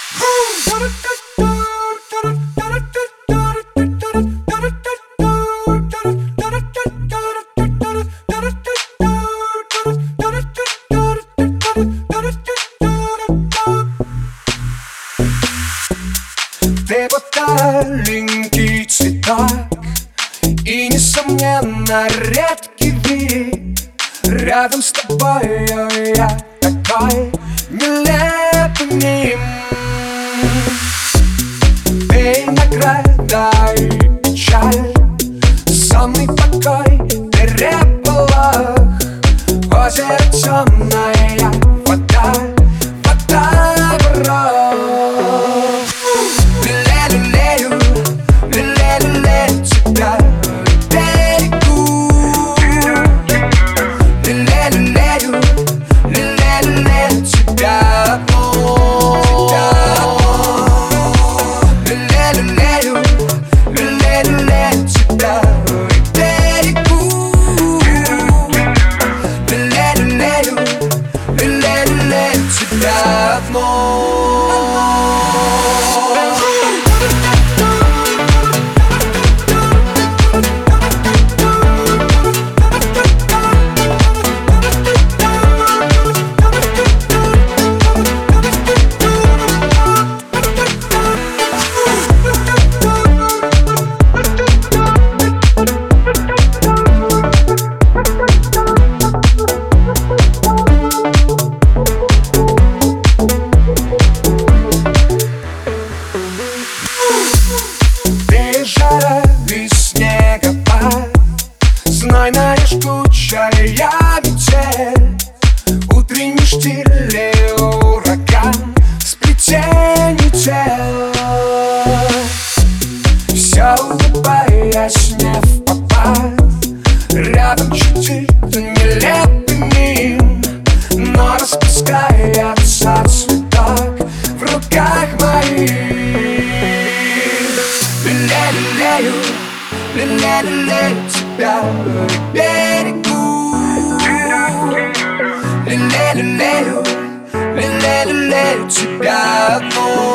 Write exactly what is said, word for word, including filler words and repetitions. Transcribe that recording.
Ты вот аленький цветок и, несомненно, редкий вид. Рядом с тобой я такой нелепый мим. Ты награда и печаль, сонный покой, ты переполох. Озеро темная вода, вода воров. Лелею, лелею тебя к берегу. Лелею, лелею тебя одну. Лелею, лелею тебя к берегу. Лелею, лелею тебя одну. Жара и снегопад, знойная жгучая метель, утренний штиль и ураган, сплетение тел. Все улыбаясь не впопад, рядом чудит нелепый мим, но распускается цветок в руках моих. Лелею, лелею тебя к берегу. Лелею, лелею тебя одну.